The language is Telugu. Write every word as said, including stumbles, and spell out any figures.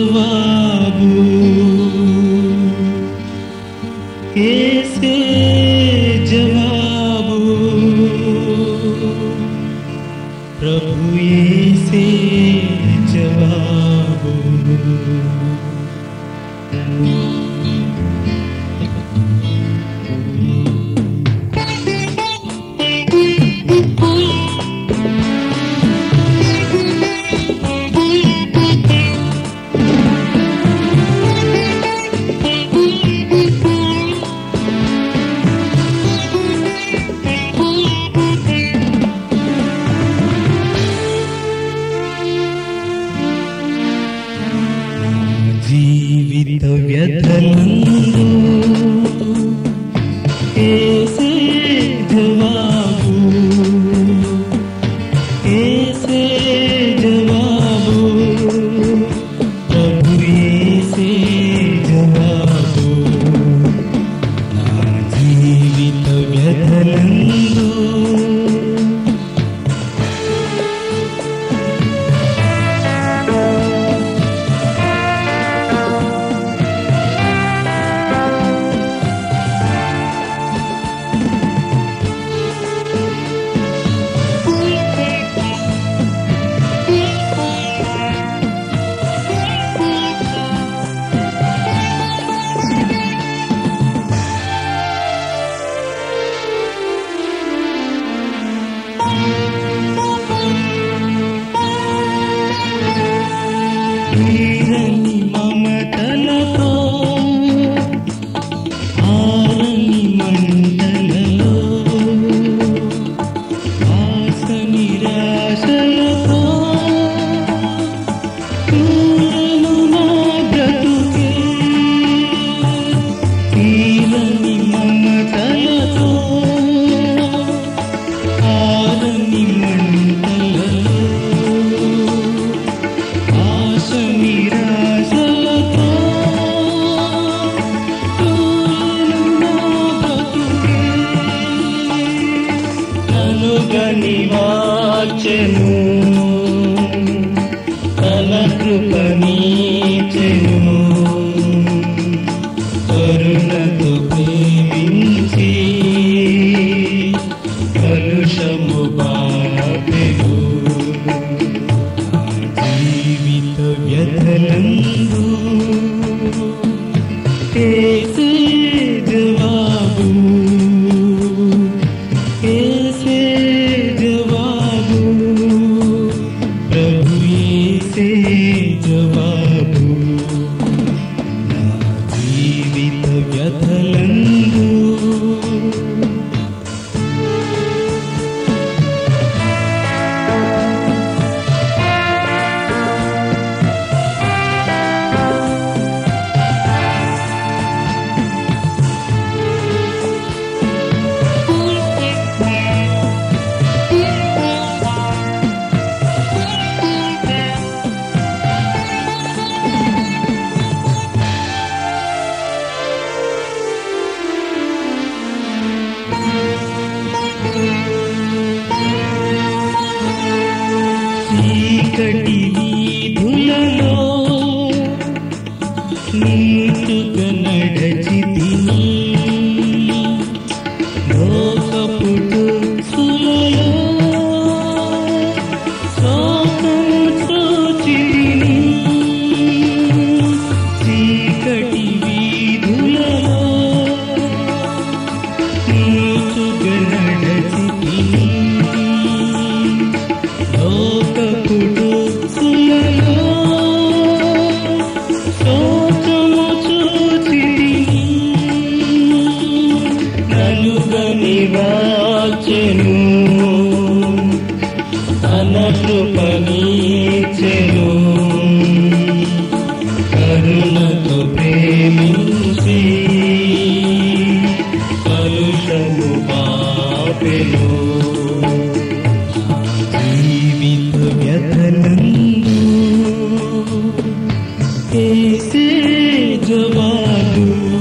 जवाबू कैसे जवाबू प्रभु ऐसे जवाबू జీవిత వ్యథలందు కేసే జవాబు కేసే జవాబు ప్రభు యేసే జవాబు నా జీవిత వ్యథలందు తీరని మమతలతో ఆరని మంటలలో ఆశ నిరాశలతో తూలను నా బ్రతుకే తీరని మమతలతో ఆరని మంటలలో నిరాశలతో నన్ను గనివాచెను తన కృపణీచెను కరుణతో ప్రేమించి కలుషము బాపెను జీవిత వ్యథలందు కేసే జవాబు కేసే జవాబు ప్రభు యేసే జవాబు నా జీవిత వ్యథలందు చీకటి వీధులలో నీటుగా నడచితిని లోకపు దుఃఖులలో శోకము చూచితిని చీకటి వీధులలో నీటుగా నడచితిని లోకపు దుఃఖులలో శోకము చూచితిని నన్ను గనివాచెను తన కృపణీచెను కరుణతో ప్రేమించి కలుషము బాపెను జీవిత వ్యథలందు కేసే జవాబు